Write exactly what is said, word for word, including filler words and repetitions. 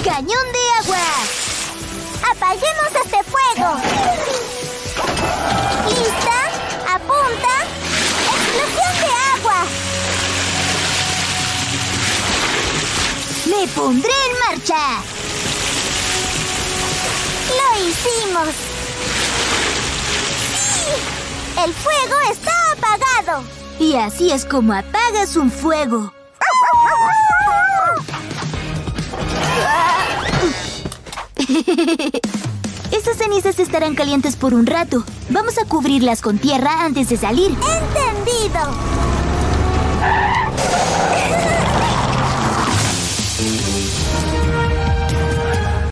¡Cañón de agua! ¡Apaguemos este fuego! ¿Lista? ¡Apunta! ¡Explosión de agua! ¡Me pondré en marcha! ¡Lo hicimos! ¡Sí! ¡El fuego está apagado! Y así es como apagas un fuego. Esas cenizas estarán calientes por un rato. Vamos a cubrirlas con tierra antes de salir. ¡Entendido!